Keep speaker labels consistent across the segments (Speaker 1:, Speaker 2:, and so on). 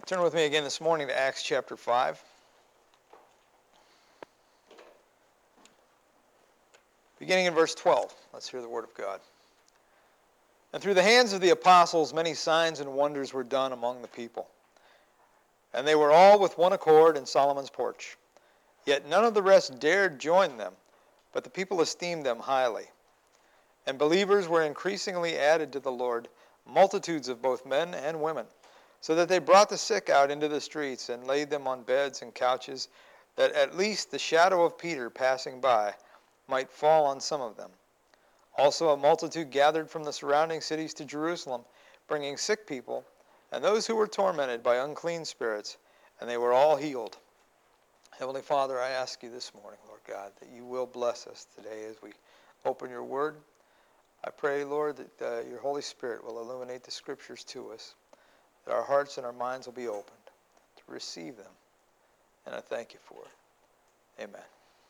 Speaker 1: Turn with me again this morning to Acts chapter 5. Beginning in verse 12, let's hear the word of God. And through the hands of the apostles, many signs and wonders were done among the people. And they were all with one accord in Solomon's porch. Yet none of the rest dared join them, but the people esteemed them highly. And believers were increasingly added to the Lord, multitudes of both men and women, so that they brought the sick out into the streets and laid them on beds and couches, that at least the shadow of Peter passing by might fall on some of them. Also a multitude gathered from the surrounding cities to Jerusalem, bringing sick people and those who were tormented by unclean spirits, and they were all healed. Heavenly Father, I ask you this morning, Lord God, that you will bless us today as we open your word. I pray, Lord, that your Holy Spirit will illuminate the scriptures to us, that our hearts and our minds will be opened to receive them. And I thank you for it. Amen.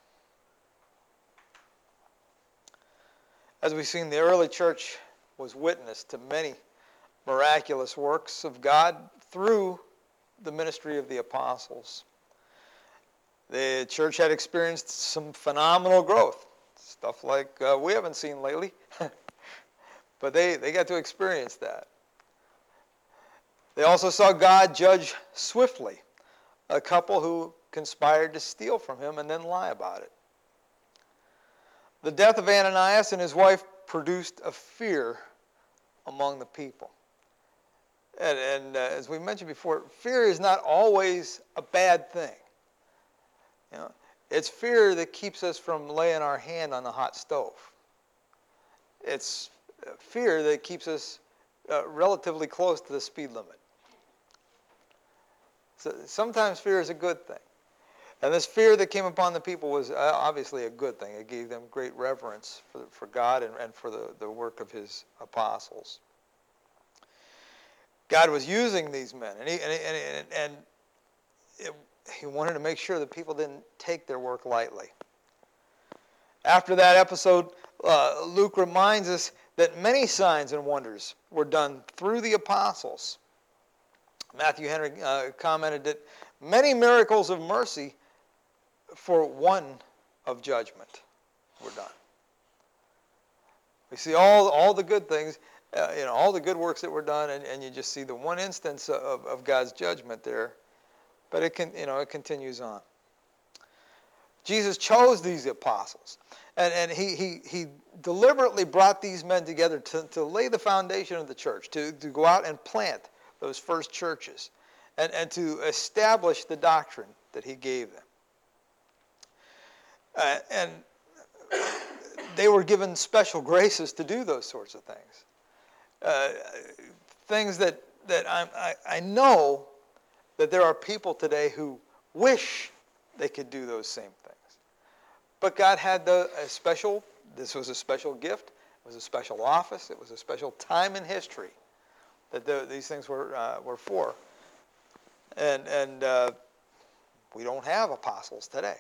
Speaker 1: As we've seen, the early church was witness to many miraculous works of God through the ministry of the apostles. The church had experienced some phenomenal growth, stuff like we haven't seen lately, but they got to experience that. They also saw God judge swiftly a couple who conspired to steal from him and then lie about it. The death of Ananias and his wife produced a fear among the people. And as we mentioned before, fear is not always a bad thing. You know, it's fear that keeps us from laying our hand on the hot stove. It's fear that keeps us relatively close to the speed limit. So sometimes fear is a good thing. And this fear that came upon the people was obviously a good thing. It gave them great reverence for God and for the work of his apostles. God was using these men, and he wanted to make sure that people didn't take their work lightly. After that episode, Luke reminds us that many signs and wonders were done through the apostles. Matthew Henry commented that many miracles of mercy for one of judgment were done. We see all the good things, all the good works that were done, and you just see the one instance of God's judgment there. But it continues on. Jesus chose these apostles, and he deliberately brought these men together to lay the foundation of the church, to go out and plant those first churches, and to establish the doctrine that he gave them. And they were given special graces to do those sorts of things. Things that I know that there are people today who wish they could do those same things. But God had this was a special gift, it was a special office, it was a special time in history that these things were for. And we don't have apostles today.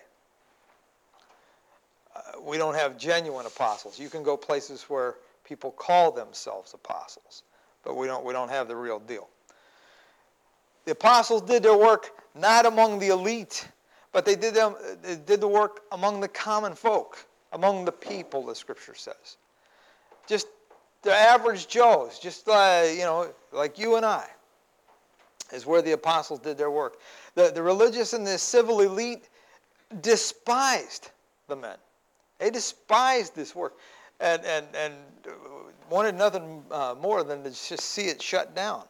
Speaker 1: We don't have genuine apostles. You can go places where people call themselves apostles, but we don't have the real deal. The apostles did their work not among the elite, but they did the work among the common folk, among the people, the scripture says. Just the average Joes, just like you and I, is where the apostles did their work. The religious and the civil elite despised the men. They despised this work and wanted nothing more than to just see it shut down.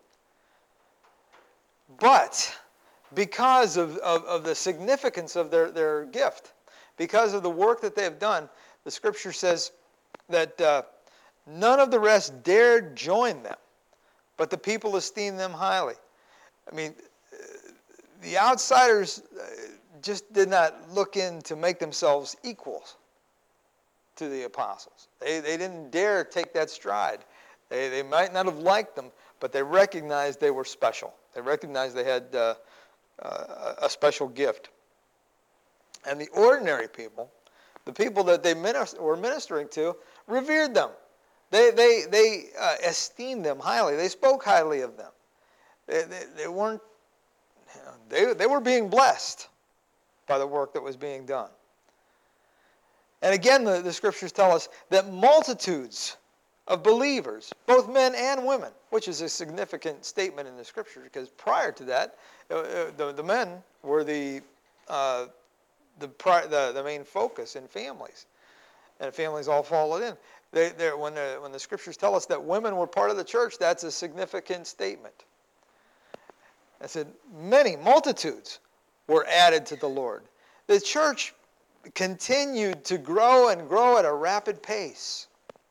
Speaker 1: But because of the significance of their gift, because of the work that they have done, the scripture says that none of the rest dared join them, but the people esteemed them highly. I mean, the outsiders just did not look in to make themselves equals to the apostles. They didn't dare take that stride. They might not have liked them, but they recognized they were special. They recognized they had a special gift. And the ordinary people, the people that they were ministering to, revered them. They esteemed them highly. They spoke highly of them. They weren't They were being blessed by the work that was being done. And again, the scriptures tell us that multitudes of believers, both men and women, which is a significant statement in the scripture, because prior to that, the men were the main focus in families, and families all followed in. When the scriptures tell us that women were part of the church, that's a significant statement. I said many multitudes were added to the Lord. The church continued to grow and grow at a rapid pace.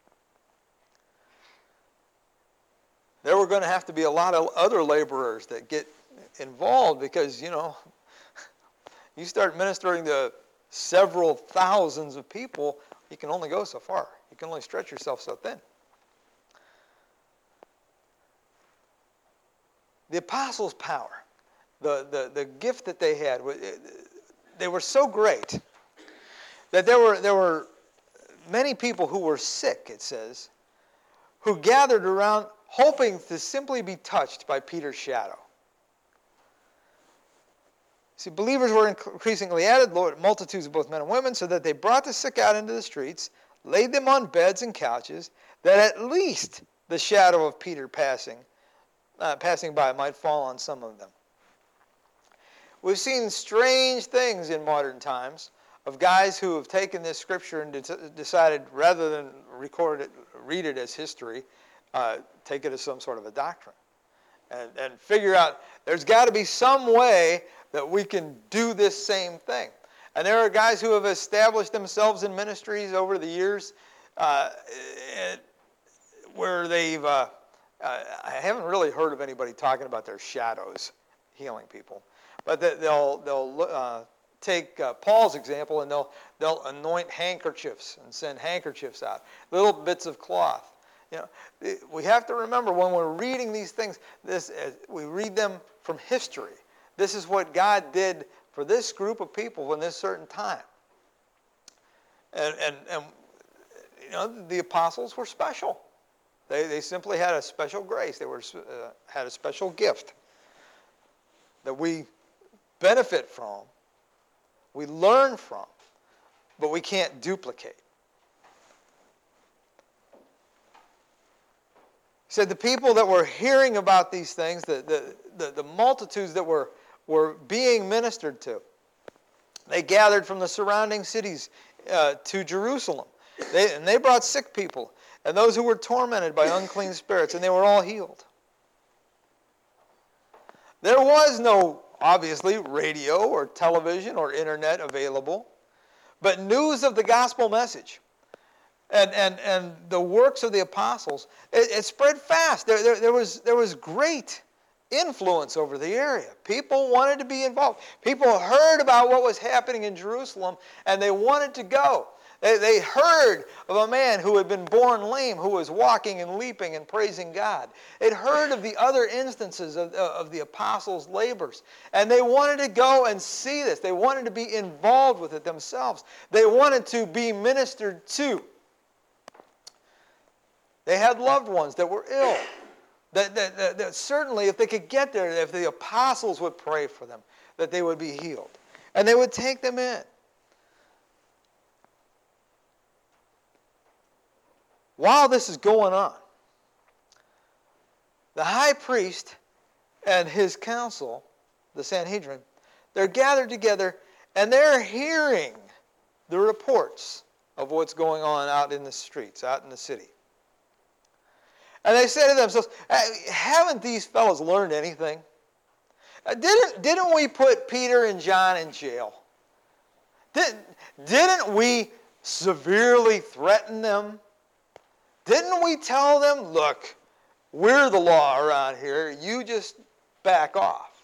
Speaker 1: There were going to have to be a lot of other laborers that get involved because, you start ministering to several thousands of people, you can only go so far. You can only stretch yourself so thin. The apostles' power, the gift that they had, they were so great that there were many people who were sick, it says, who gathered around hoping to simply be touched by Peter's shadow. See, believers were increasingly added, multitudes of both men and women, so that they brought the sick out into the streets, laid them on beds and couches, that at least the shadow of Peter passing by might fall on some of them. We've seen strange things in modern times of guys who have taken this scripture and decided, rather than read it as history, take it as some sort of a doctrine. And figure out there's got to be some way that we can do this same thing. And there are guys who have established themselves in ministries over the years where they've, I haven't really heard of anybody talking about their shadows healing people. But they'll take Paul's example, and they'll anoint handkerchiefs and send handkerchiefs out, little bits of cloth. We have to remember when we're reading these things, we read them from history. This is what God did for this group of people in this certain time. And the apostles were special. They simply had a special grace. They had a special gift that we benefit from, we learn from, but we can't duplicate. He said the people that were hearing about these things, the multitudes that were being ministered to, they gathered from the surrounding cities to Jerusalem. They brought sick people and those who were tormented by unclean spirits, and they were all healed. There was no, obviously, radio or television or internet available, but news of the gospel message and the works of the apostles, it spread fast. There was great influence over the area. People wanted to be involved. People heard about what was happening in Jerusalem, and they wanted to go. They heard of a man who had been born lame, who was walking and leaping and praising God. They'd heard of the other instances of the apostles' labors, and they wanted to go and see this. They wanted to be involved with it themselves. They wanted to be ministered to. They had loved ones that were ill. That certainly, if they could get there, if the apostles would pray for them, that they would be healed. And they would take them in. While this is going on, the high priest and his council, the Sanhedrin, they're gathered together and they're hearing the reports of what's going on out in the streets, out in the city. And they say to themselves, haven't these fellows learned anything? Didn't we put Peter and John in jail? Didn't we severely threaten them? Didn't we tell them, look, we're the law around here, you just back off?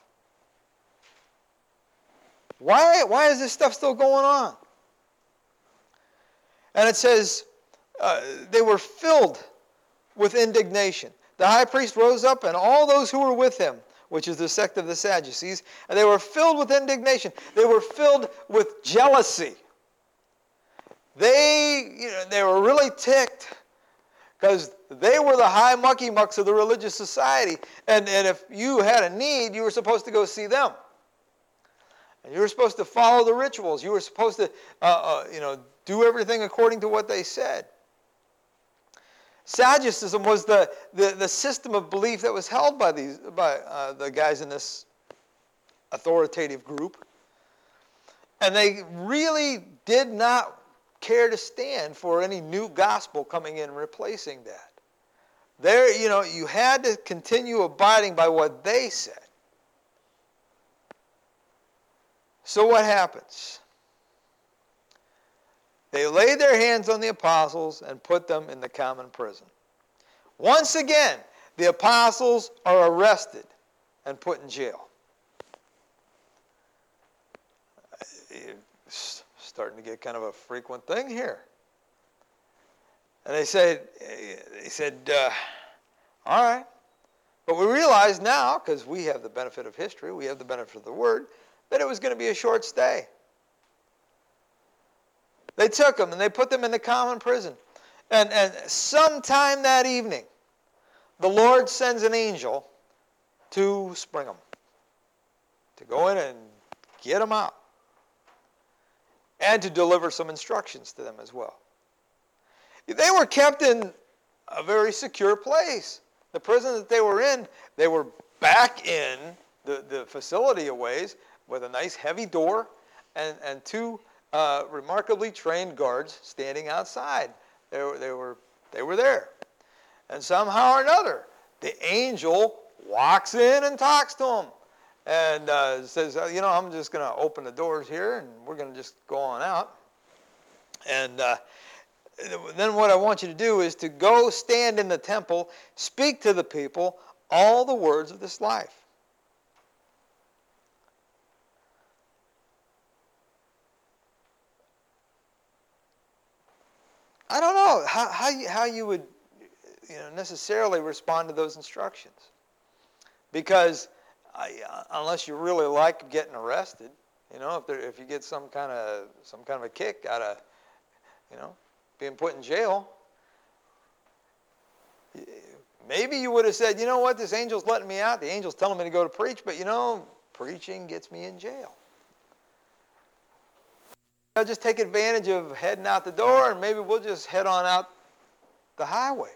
Speaker 1: Why is this stuff still going on? And it says they were filled with indignation. The high priest rose up and all those who were with him, which is the sect of the Sadducees, and they were filled with indignation. They were filled with jealousy. They were really ticked because they were the high mucky mucks of the religious society. And if you had a need, you were supposed to go see them. And you were supposed to follow the rituals. You were supposed to, do everything according to what they said. Sadducism was the system of belief that was held by the guys in this authoritative group. And they really did not care to stand for any new gospel coming in and replacing that. You had to continue abiding by what they said. So what happens? They laid their hands on the apostles and put them in the common prison. Once again, the apostles are arrested and put in jail. It's starting to get kind of a frequent thing here. And they said, all right. But we realize now, because we have the benefit of history, we have the benefit of the word, that it was going to be a short stay. They took them and they put them in the common prison. And sometime that evening, the Lord sends an angel to spring them, to go in and get them out, and to deliver some instructions to them as well. They were kept in a very secure place. The prison that they were in, they were back in the facility a ways with a nice heavy door and two remarkably trained guards standing outside. They were there. And somehow or another, the angel walks in and talks to them and says, I'm just going to open the doors here and we're going to just go on out. And then what I want you to do is to go stand in the temple, speak to the people all the words of this life. I don't know how you would necessarily respond to those instructions, because unless you really like getting arrested, if you get some kind of a kick out of being put in jail, maybe you would have said, you know what, this angel's letting me out. The angel's telling me to go to preach, but preaching gets me in jail. I'll just take advantage of heading out the door, and maybe we'll just head on out the highway.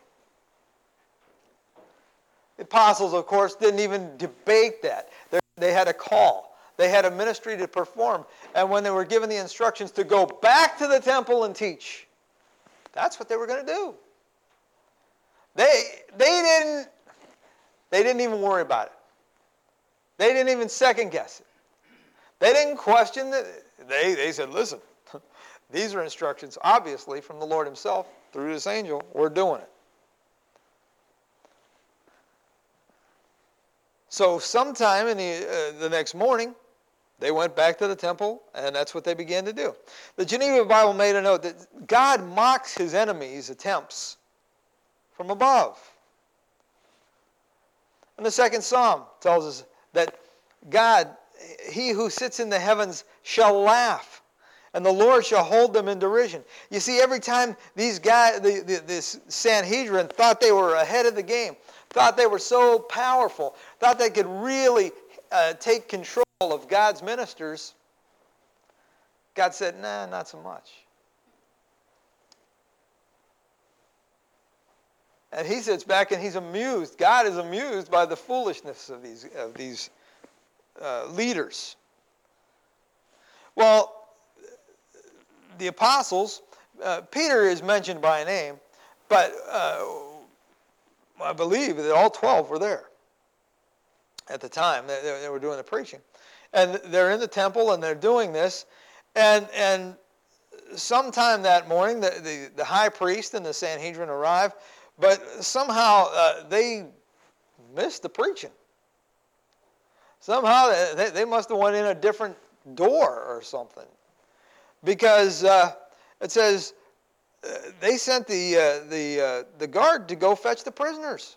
Speaker 1: The apostles, of course, didn't even debate that. They had a call. They had a ministry to perform. And when they were given the instructions to go back to the temple and teach, that's what they were going to do. They didn't even worry about it. They didn't even second guess it. They didn't question it. They said, listen, these are instructions, obviously, from the Lord himself through this angel. We're doing it. So sometime in the next morning, they went back to the temple, and that's what they began to do. The Geneva Bible made a note that God mocks his enemies' attempts from above. And the second Psalm tells us that God, he who sits in the heavens shall laugh, and the Lord shall hold them in derision. You see, every time these guys, this Sanhedrin, thought they were ahead of the game, thought they were so powerful, thought they could really take control of God's ministers, God said, nah, not so much. And he sits back and he's amused. God is amused by the foolishness of these leaders. Well, the apostles, Peter is mentioned by name, but I believe that all 12 were there at the time. They were doing the preaching. And they're in the temple and they're doing this. And sometime that morning, the high priest and the Sanhedrin arrive, but somehow they missed the preaching. Somehow they must have went in a different door or something. Because it says they sent the guard to go fetch the prisoners.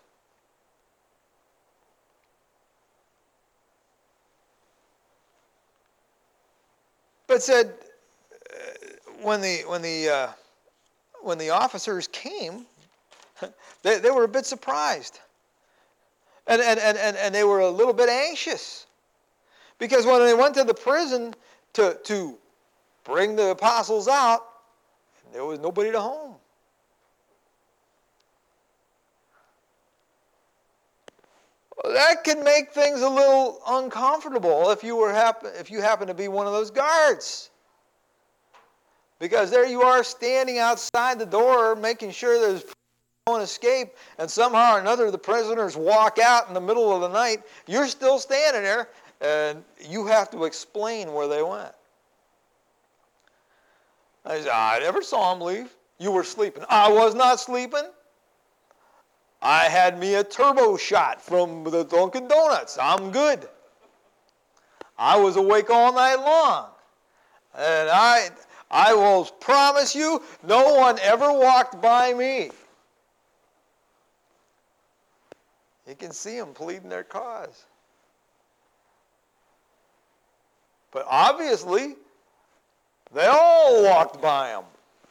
Speaker 1: But it said when the officers came, they were a bit surprised, and they were a little bit anxious, Because when they went to the prison to bring the apostles out, there was nobody to home. That could make things a little uncomfortable if you happen to be one of those guards. Because there you are standing outside the door making sure there's no escape, and somehow or another the prisoners walk out in the middle of the night. You're still standing there, and you have to explain where they went. I said, I never saw them leave. You were sleeping. I was not sleeping. I had me a turbo shot from the Dunkin' Donuts. I'm good. I was awake all night long. And I will promise you, no one ever walked by me. You can see them pleading their cause. But obviously, they all walked by him.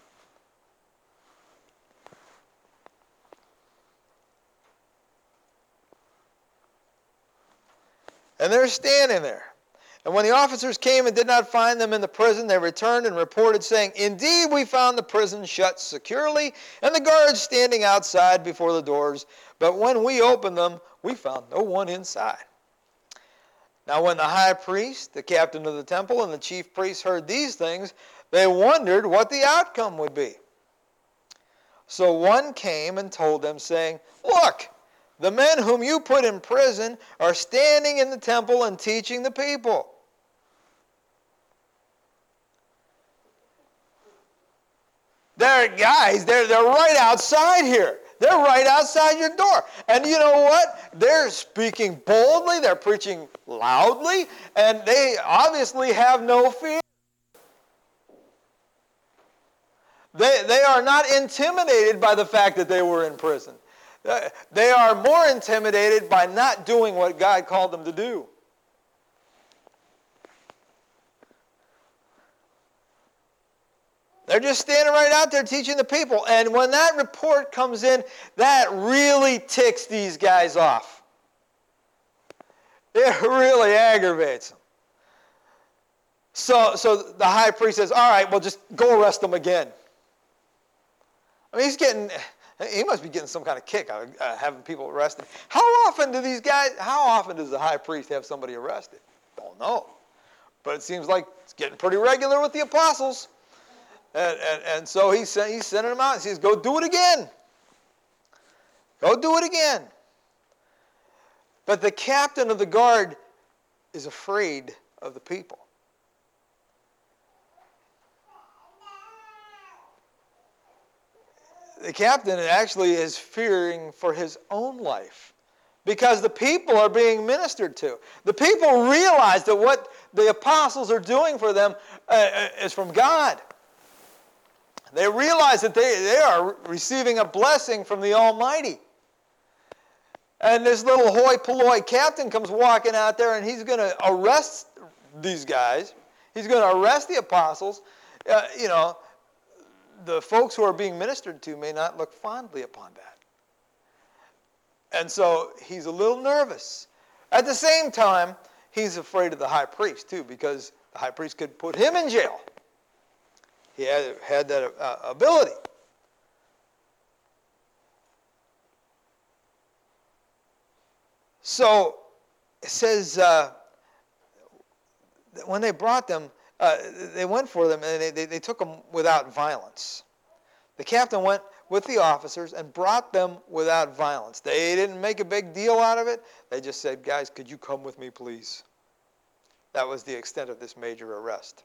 Speaker 1: And they're standing there. And when the officers came and did not find them in the prison, they returned and reported, saying, Indeed, we found the prison shut securely, and the guards standing outside before the doors. But when we opened them, we found no one inside. Now when the high priest, the captain of the temple, and the chief priests heard these things, they wondered what the outcome would be. So one came and told them, saying, Look, the men whom you put in prison are standing in the temple and teaching the people. They're right outside here. They're right outside your door. And you know what? They're speaking boldly, they're preaching loudly, and they obviously have no fear. They are not intimidated by the fact that they were in prison. They are more intimidated by not doing what God called them to do. They're just standing right out there teaching the people. And when that report comes in, that really ticks these guys off. It really aggravates them. So the high priest says, all right, well, just go arrest them again. I mean, he must be getting some kind of kick out of having people arrested. How often does the high priest have somebody arrested? Don't know. But it seems like it's getting pretty regular with the apostles. And so he's sending them out and says, go do it again. Go do it again. But the captain of the guard is afraid of the people. The captain actually is fearing for his own life because the people are being ministered to. The people realize that what the apostles are doing for them is from God. They realize that they are receiving a blessing from the Almighty. And this little hoi polloi captain comes walking out there and he's going to arrest these guys. He's going to arrest the apostles. The folks who are being ministered to may not look fondly upon that. And so he's a little nervous. At the same time, he's afraid of the high priest too, because the high priest could put him in jail. He had that ability. So it says that when they brought them, they went for them and they took them without violence. The captain went with the officers and brought them without violence. They didn't make a big deal out of it. They just said, guys, could you come with me, please? That was the extent of this major arrest.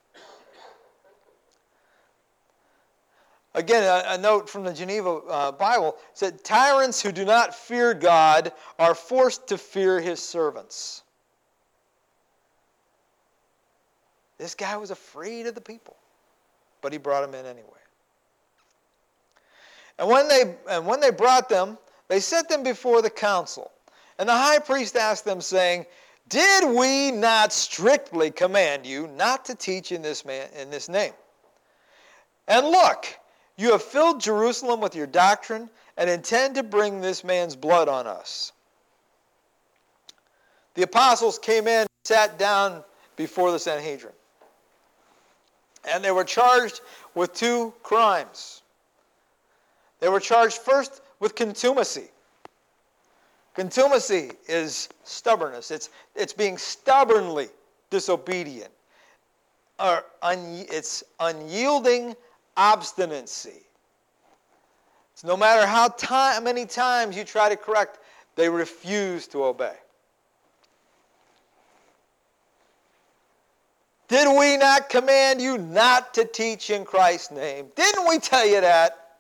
Speaker 1: Again, a note from the Geneva Bible said, tyrants who do not fear God are forced to fear his servants. This guy was afraid of the people, but he brought them in anyway. And when they brought them, they set them before the council. And the high priest asked them, saying, Did we not strictly command you not to teach in this name? And look, you have filled Jerusalem with your doctrine and intend to bring this man's blood on us. The apostles came in, sat down before the Sanhedrin. And they were charged with 2 crimes. They were charged first with contumacy. Contumacy is stubbornness. It's being stubbornly disobedient. Or it's unyielding obstinacy. It's no matter how many times you try to correct, they refuse to obey. Did we not command you not to teach in Christ's name? Didn't we tell you that?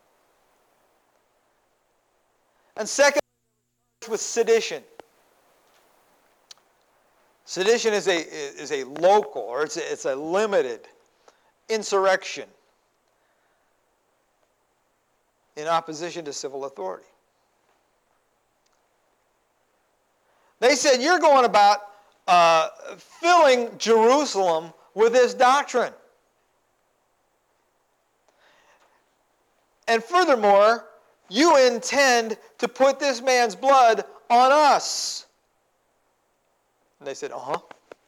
Speaker 1: And second, with sedition. Sedition is a local, or it's a limited insurrection in opposition to civil authority. They said, you're going about filling Jerusalem with this doctrine. And furthermore, you intend to put this man's blood on us. And they said, uh-huh.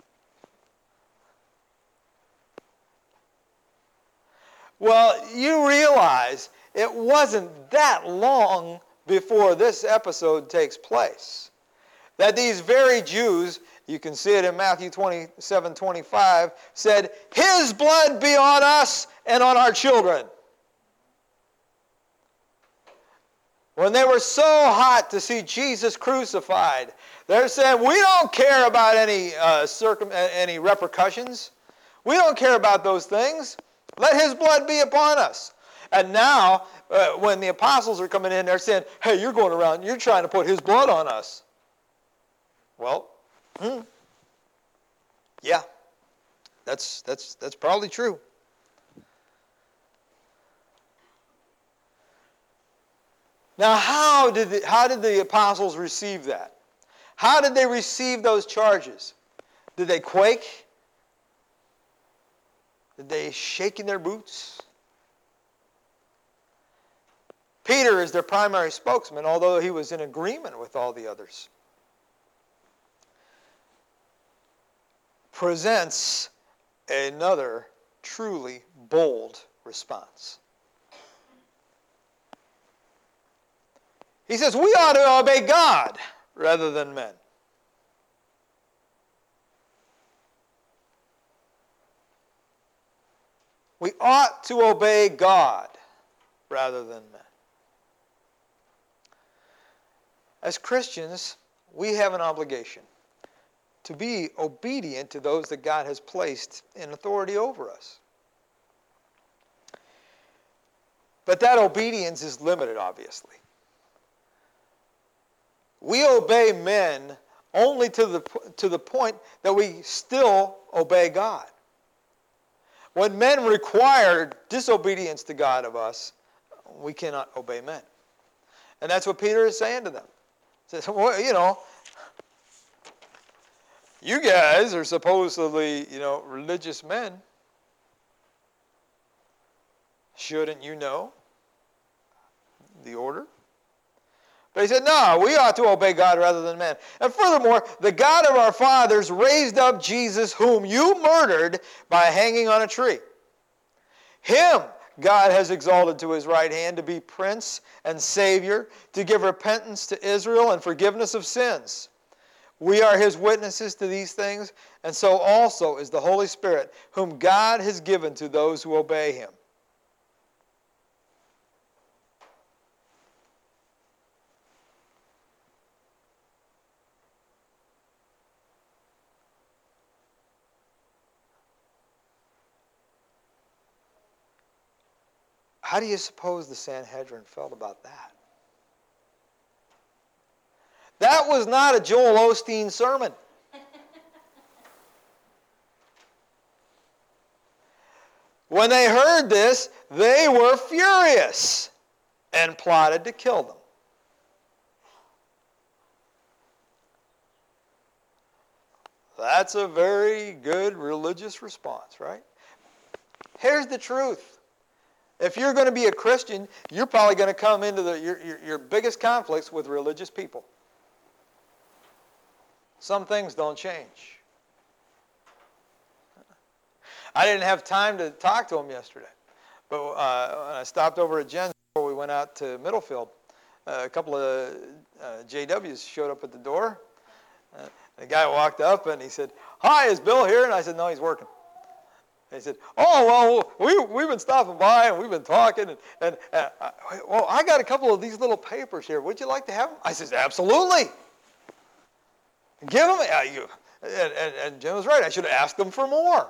Speaker 1: Well, you realize it wasn't that long before this episode takes place that these very Jews, you can see it in Matthew 27:25, said, his blood be on us and on our children. When they were so hot to see Jesus crucified, they're saying, we don't care about any repercussions. We don't care about those things. Let his blood be upon us. And now, when the apostles are coming in, they're saying, hey, you're going around, you're trying to put his blood on us. Well, yeah, that's probably true. Now, how did the apostles receive that? How did they receive those charges? Did they quake? Did they shake in their boots? Peter is their primary spokesman, although he was in agreement with all the others. Presents another truly bold response. He says, we ought to obey God rather than men. We ought to obey God rather than men. As Christians, we have an obligation to be obedient to those that God has placed in authority over us. But that obedience is limited, obviously. We obey men only to the point that we still obey God. When men require disobedience to God of us, we cannot obey men. And that's what Peter is saying to them. He says, well, you guys are supposedly, religious men. Shouldn't you know the order? But he said, no, we ought to obey God rather than man. And furthermore, the God of our fathers raised up Jesus, whom you murdered by hanging on a tree. Him God has exalted to his right hand to be Prince and Savior, to give repentance to Israel and forgiveness of sins. We are his witnesses to these things, and so also is the Holy Spirit, whom God has given to those who obey him. How do you suppose the Sanhedrin felt about that? That was not a Joel Osteen sermon. When they heard this, they were furious and plotted to kill them. That's a very good religious response, right? Here's the truth. If you're going to be a Christian, you're probably going to come into your biggest conflicts with religious people. Some things don't change. I didn't have time to talk to him yesterday. But when I stopped over at Jen's before we went out to Middlefield, a couple of JWs showed up at the door. The guy walked up and he said, "Hi, is Bill here?" And I said, "No, he's working." And he said, "Oh, well, we've been stopping by and we've been talking. Well, I got a couple of these little papers here. Would you like to have them?" I said, "Absolutely. Give them." And Jim was right. I should have asked them for more.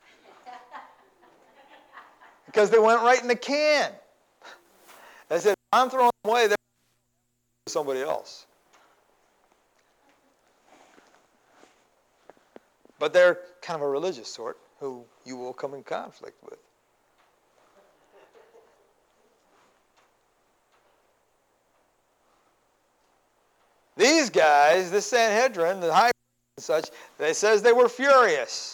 Speaker 1: Because they went right in the can. I said, "I'm throwing them away. They're to somebody else." But they're kind of a religious sort who you will come in conflict with. These guys, this Sanhedrin, the high priest and such, they says they were furious.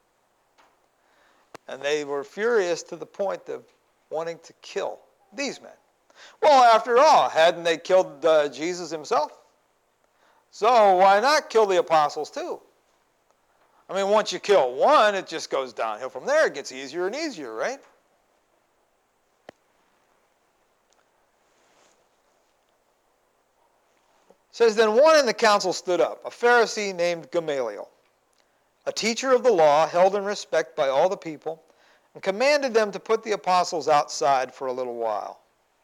Speaker 1: And they were furious to the point of wanting to kill these men. Well, after all, hadn't they killed Jesus himself? So why not kill the apostles too? I mean, once you kill one, it just goes downhill from there. It gets easier and easier, right? It says, then one in the council stood up, a Pharisee named Gamaliel, a teacher of the law, held in respect by all the people, and commanded them to put the apostles outside for a little while.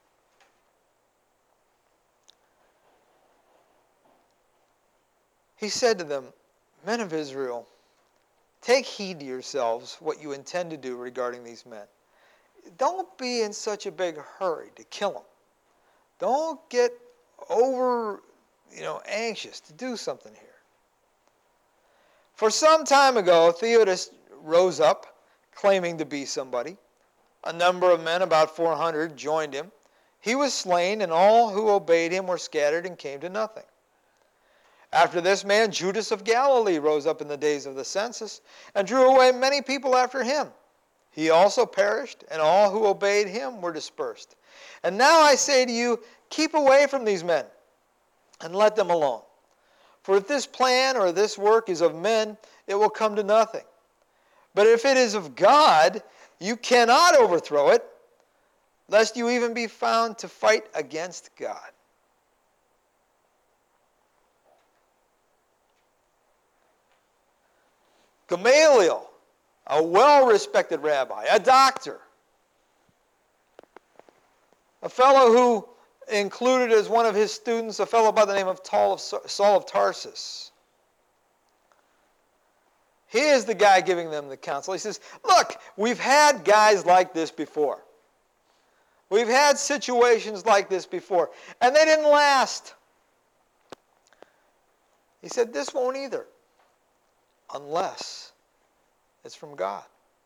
Speaker 1: He said to them, "Men of Israel, take heed to yourselves what you intend to do regarding these men. Don't be in such a big hurry to kill them. Don't get over, anxious to do something here. For some time ago, Theudas rose up, claiming to be somebody. A number of men, about 400, joined him. He was slain, and all who obeyed him were scattered and came to nothing. After this man, Judas of Galilee rose up in the days of the census and drew away many people after him. He also perished, and all who obeyed him were dispersed. And now I say to you, keep away from these men and let them alone. For if this plan or this work is of men, it will come to nothing. But if it is of God, you cannot overthrow it, lest you even be found to fight against God." Gamaliel, a well-respected rabbi, a doctor, a fellow who included as one of his students a fellow by the name of Saul of Tarsus. He is the guy giving them the counsel. He says, look, we've had guys like this before. We've had situations like this before, and they didn't last. He said, this won't either, unless it's from God.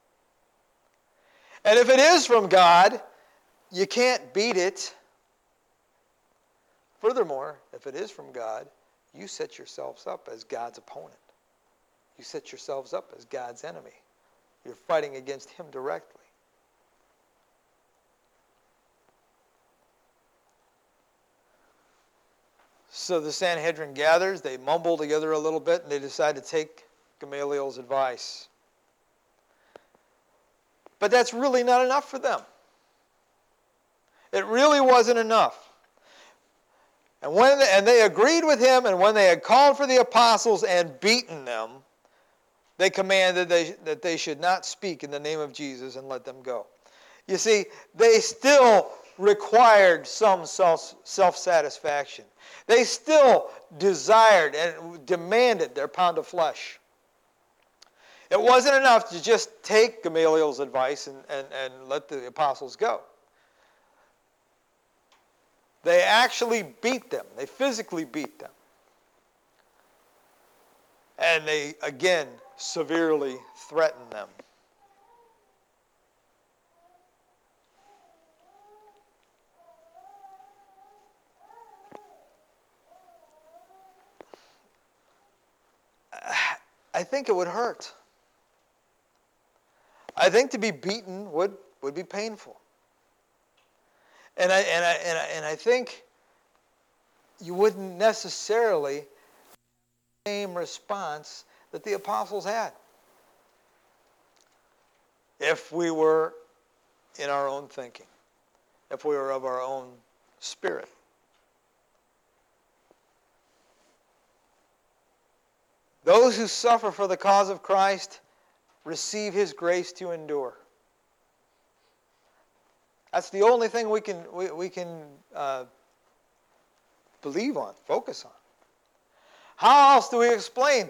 Speaker 1: And if it is from God, you can't beat it. Furthermore, if it is from God, you set yourselves up as God's opponent. You set yourselves up as God's enemy. You're fighting against him directly. So the Sanhedrin gathers, they mumble together a little bit, and they decide to take Gamaliel's advice. But that's really not enough for them. It really wasn't enough. And they agreed with him, and when they had called for the apostles and beaten them, they commanded that they should not speak in the name of Jesus and let them go. You see, they still required some self-satisfaction. They still desired and demanded their pound of flesh. It wasn't enough to just take Gamaliel's advice and let the apostles go. They actually beat them. They physically beat them. And they, again, severely threatened them. I think it would hurt. I think to be beaten would be painful. And I think you wouldn't necessarily have the same response that the apostles had. if we were in our own thinking, if we were of our own spirit. Those who suffer for the cause of Christ receive His grace to endure. That's the only thing we can believe on, focus on. How else do we explain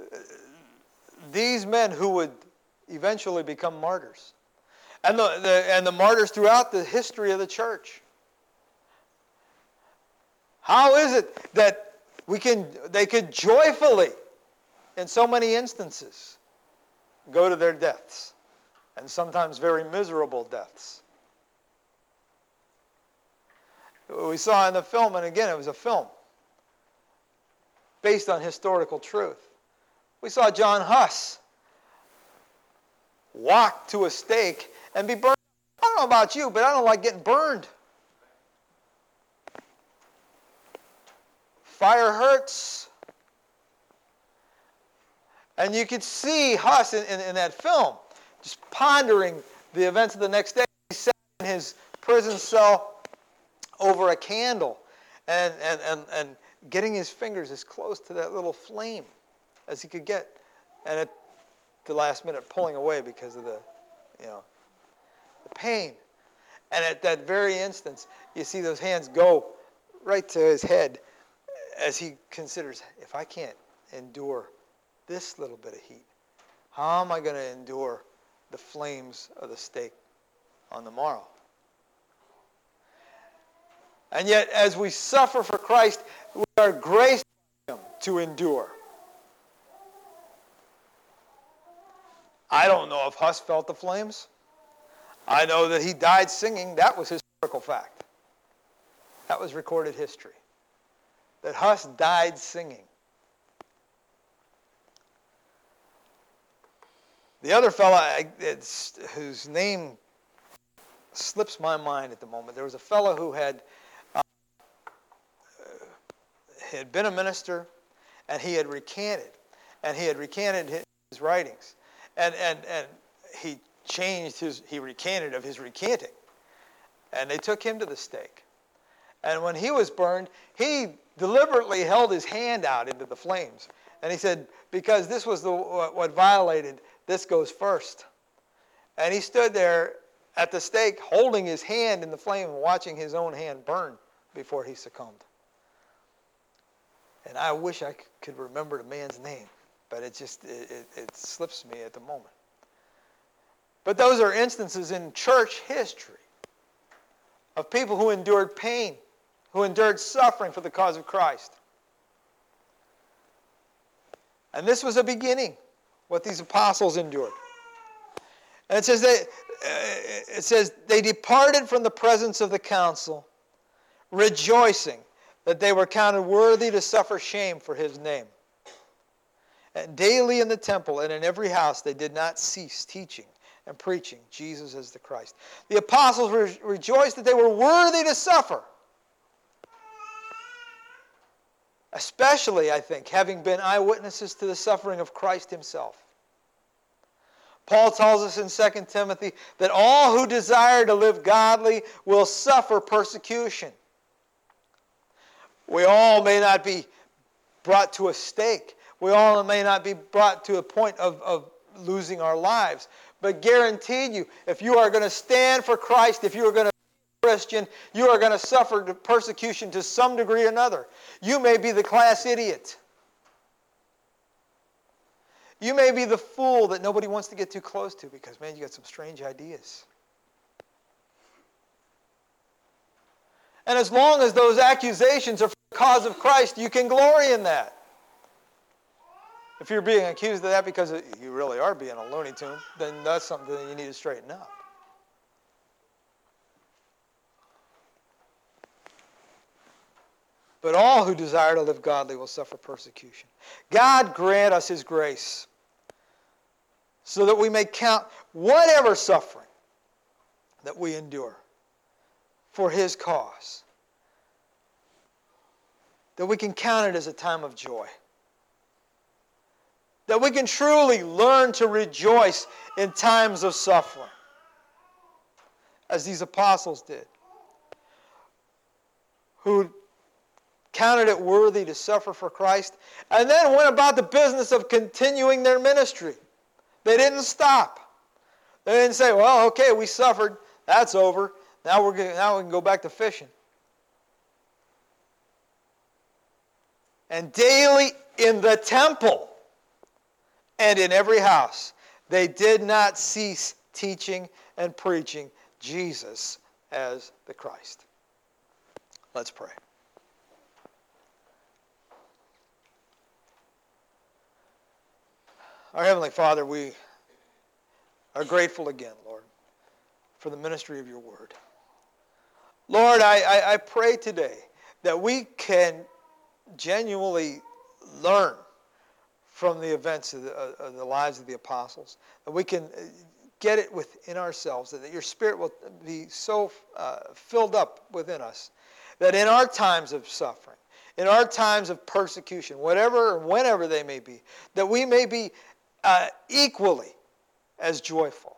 Speaker 1: these men who would eventually become martyrs, and the martyrs throughout the history of the church? How is it that they could joyfully, in so many instances, go to their deaths, and sometimes very miserable deaths? We saw in the film, and again, it was a film based on historical truth. We saw John Huss walk to a stake and be burned. I don't know about you, but I don't like getting burned. Fire hurts. And you could see Huss in that film just pondering the events of the next day. He sat in his prison cell over a candle and getting his fingers as close to that little flame as he could get, and at the last minute pulling away because of the pain. And at that very instance, you see those hands go right to his head as he considers, if I can't endure this little bit of heat, how am I going to endure the flames of the stake on the morrow? And yet, as we suffer for Christ, we are graced by Him to endure. I don't know if Huss felt the flames. I know that he died singing. That was historical fact. That was recorded history. That Huss died singing. The other fellow, whose name slips my mind at the moment, there was a fellow who had been a minister, and he had recanted. And he had recanted his writings. And he he recanted of his recanting. And they took him to the stake. And when he was burned, he deliberately held his hand out into the flames. And he said, because this was what violated, this goes first. And he stood there at the stake holding his hand in the flame and watching his own hand burn before he succumbed. And I wish I could remember the man's name, but it slips me at the moment. But those are instances in church history of people who endured pain, who endured suffering for the cause of Christ. And this was a beginning, what these apostles endured. And it says they departed from the presence of the council, rejoicing that they were counted worthy to suffer shame for His name. And daily in the temple and in every house they did not cease teaching and preaching Jesus as the Christ. The apostles rejoiced that they were worthy to suffer. Especially, I think, having been eyewitnesses to the suffering of Christ Himself. Paul tells us in 2 Timothy that all who desire to live godly will suffer persecution. We all may not be brought to a stake. We all may not be brought to a point of losing our lives. But guaranteed you, if you are going to stand for Christ, if you are going to be a Christian, you are going to suffer persecution to some degree or another. You may be the class idiot. You may be the fool that nobody wants to get too close to because, man, you got some strange ideas. And as long as those accusations are for the cause of Christ, you can glory in that. If you're being accused of that because you really are being a Looney Tune, then that's something that you need to straighten up. But all who desire to live godly will suffer persecution. God grant us His grace so that we may count whatever suffering that we endure for His cause, that we can count it as a time of joy, that we can truly learn to rejoice in times of suffering, as these apostles did, who counted it worthy to suffer for Christ, and then went about the business of continuing their ministry. They didn't stop. They didn't say, well, okay, we suffered, that's over, now we can go back to fishing. And daily in the temple and in every house, they did not cease teaching and preaching Jesus as the Christ. Let's pray. Our Heavenly Father, we are grateful again, Lord, for the ministry of your word. Lord, I pray today that we can genuinely learn from the events of the lives of the apostles, that we can get it within ourselves, that your Spirit will be so filled up within us, that in our times of suffering, in our times of persecution, whatever and whenever they may be, that we may be equally as joyful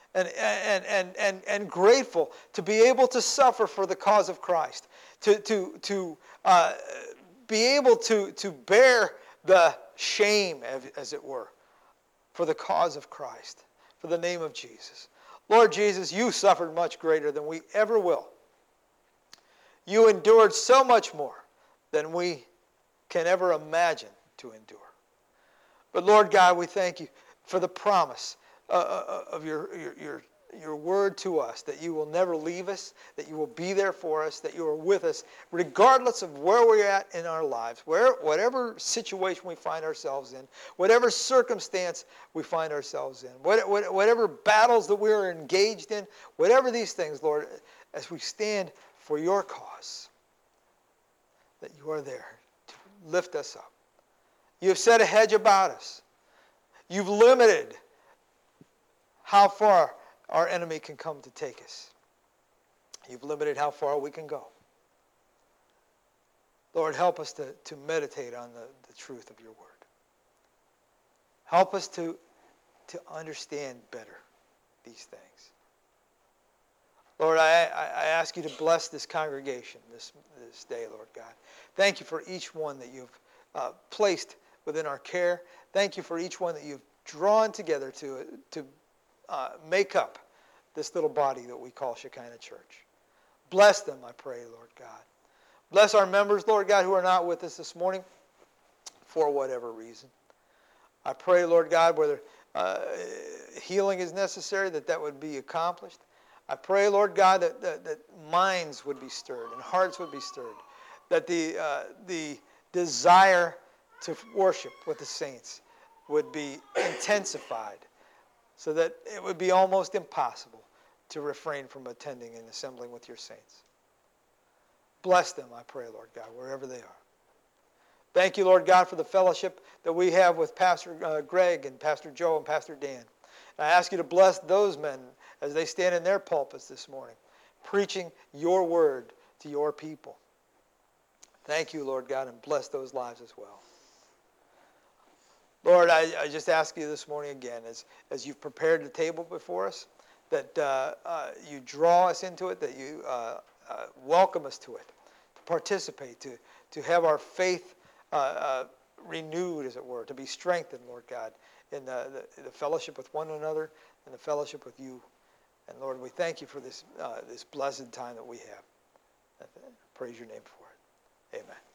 Speaker 1: and grateful to be able to suffer for the cause of Christ, to be able to bear the shame, as it were, for the cause of Christ, for the name of Jesus. Lord Jesus, you suffered much greater than we ever will. You endured so much more than we can ever imagine to endure. But Lord God, we thank you for the promise of your word to us, that you will never leave us, that you will be there for us, that you are with us, regardless of where we're at in our lives, whatever situation we find ourselves in, whatever circumstance we find ourselves in, whatever battles that we're engaged in, whatever these things, Lord, as we stand for your cause, that you are there to lift us up. You have set a hedge about us. You've limited how far our enemy can come to take us. You've limited how far we can go. Lord, help us to meditate on the truth of your word. Help us to understand better these things. Lord, I ask you to bless this congregation this day, Lord God. Thank you for each one that you've placed within our care. Thank you for each one that you've drawn together to make up this little body that we call Shekinah Church. Bless them, I pray, Lord God. Bless our members, Lord God, who are not with us this morning for whatever reason. I pray, Lord God, whether healing is necessary, that would be accomplished. I pray, Lord God, that minds would be stirred and hearts would be stirred, that the desire to worship with the saints would be intensified, so that it would be almost impossible to refrain from attending and assembling with your saints. Bless them, I pray, Lord God, wherever they are. Thank you, Lord God, for the fellowship that we have with Pastor Greg and Pastor Joe and Pastor Dan. And I ask you to bless those men as they stand in their pulpits this morning, preaching your word to your people. Thank you, Lord God, and bless those lives as well. Lord, I just ask you this morning again, as you've prepared the table before us, that you draw us into it, that you welcome us to it, to participate, to have our faith renewed, as it were, to be strengthened, Lord God, in the fellowship with one another and the fellowship with you. And Lord, we thank you for this blessed time that we have. I praise your name for it. Amen.